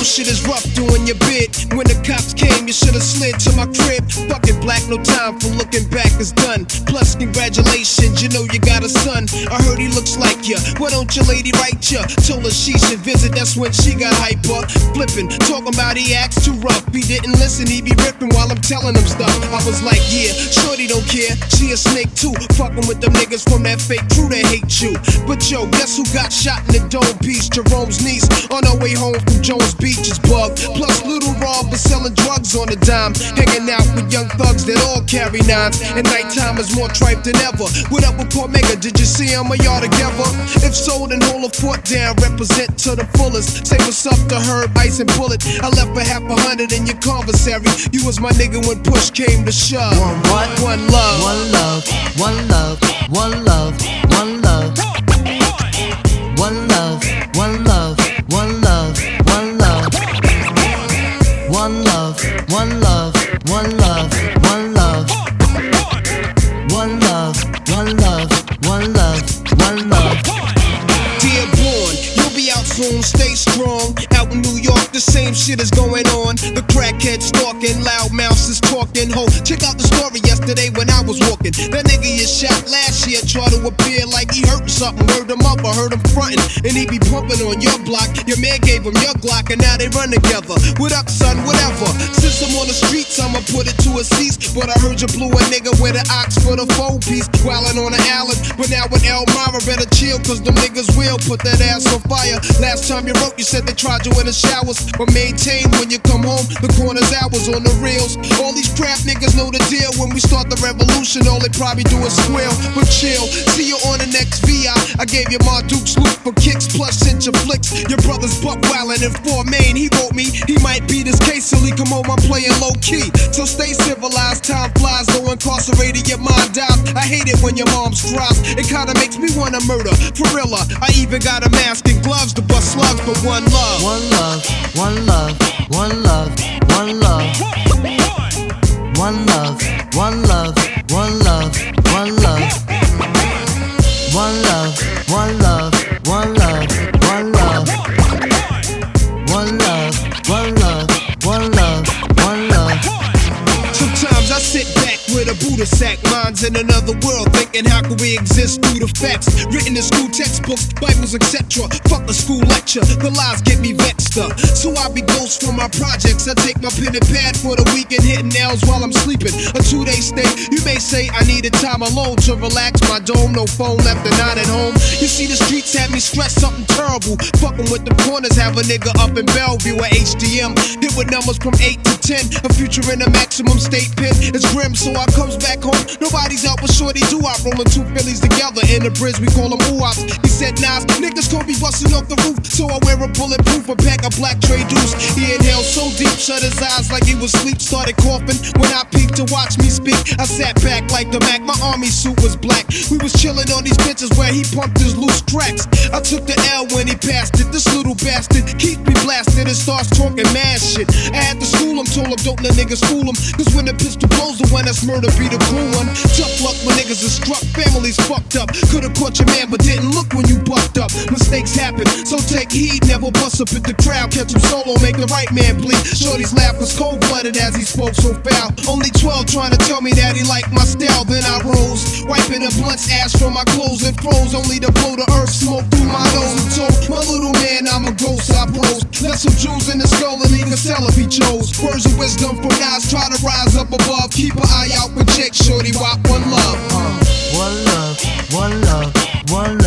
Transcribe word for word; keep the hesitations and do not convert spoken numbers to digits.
know shit is rough doing your bid. When the cops came, you should've slid to my crib. Fucking black, no time for looking back, it's done. Plus, congratulations, you know you got a son. I heard he looks like ya. Why don't your lady write ya? Told her she should visit, that's when she got hyper. Flippin', talking about he acts too rough. He didn't listen, he be ripping while I'm telling him stuff. I was like, yeah, shorty don't care. She a snake too. Fucking with them niggas from that fake crew that hate you. But yo, guess who got shot in the dome piece? Jerome's niece on her way home from Jones Beach is bugged. Plus, Little Rob was selling drugs on the dime. Hanging out with young thugs that all carry nines. And nighttime is more tripe than ever. What up with Cormega? Did you see him or y'all together? If so, then hold a fort down. Represent to the fullest. Say what's up to Herb, Ice, and Bullet. I left for half a hundred in your conversary. You was my nigga when push came to shove. One what? One love. One love. One love. One love. One love. One love. One love. One love. One love. One love. One love. One love. One love. One love. One love. One love. One love. Dear born, you'll be out soon, stay strong. Out in New York, the same shit is going on. The crackhead stalking, loud mouths is talking. Ho, check out the story yesterday when I was walking. That nigga you shot last year tried to appear like he hurt something. Word him up, I heard him frontin', and he be pumping on your block. Your man gave him your Glock, and now they run together. What up, son? Whatever. Since I'm on the streets, I'ma put it to a cease. But I heard you blew a nigga with an ox for the four piece. Wildin' on the island, but now with Elmira, better chill, cause them niggas will put that ass on fire. Last time you wrote, you said they tried you in the showers. But maintain when you come home, the corner's hours on the reels. All these crap niggas know the deal. When we start the revolution, all they probably do is squeal. But chill, see you on the next V I. I gave you my Duke's loot for kicks, plus sent your flicks. Your brother's buck wildin' in Fort Maine. He wrote me, he might be this case till he come home, I'm playing low key. So stay civilized, time flies, though incarcerated, your mind dies. I hate it when your mom's cries. It kinda makes me wanna murder. For real, I even got a mask and gloves to bust slugs, but one love. One love. One love. One love. One love. One love. One love. One love. One love. One love. One love. One love. One love. One love. One love. One love. One love. Sometimes I sit back with a Buddha sack, minds in another world, thinking how can we exist through the facts written in school textbooks, Bibles, et cetera. Fuck the school lecture, the lies get me vexed up. So I be ghost for my projects. I take my pen and pad for the weekend, hitting nails while I'm sleeping. A two-day stay. You may say I needed time alone to relax my dome. No phone left and not at home. You see the streets have me stressed, something terrible. Fucking with the corners, have a nigga up in Bellevue at H D M. Hit with numbers from eight to ten. A future in a maximum state pen. It's grim, so I comes back home. Nobody's out but shorty do I rolling two Phillies together in the bridge. We call them oops. He said, Nas, niggas can't be busting off the roof. So I wear a bulletproof, a pack of black tray deuce. He inhaled so deep, shut his eyes like he was asleep. Started coughing when I peeked to watch me speak. I sat back like the Mac. My army suit was black. We was chilling on these benches where he pumped his loose tracks. I took the L when he passed it. This little bastard keeps me blasted and starts talking mad shit. I had to school him, told him don't let niggas fool him. Cause when the pistol blows, the one that's murder be the cool one. Tough luck when niggas are struck, families fucked up. Could've caught your man, but didn't look when you bucked up. Mistakes happen, so take heed. Never bust up at the crowd, catch him solo, make the right man bleed. Shorty's laugh was cold-blooded as he spoke so foul. Only twelve trying to tell me that he liked my style. Then I rose, wiping a blunt's ash from my clothes and froze, only to blow the earth smoke through my nose. And told my little man I'm a ghost, I pose. Left some jewels in the skull and he could sell if he chose. Words of wisdom from guys try to rise up above. Keep an eye out for chicks, shorty, rock one love. One love, one love, one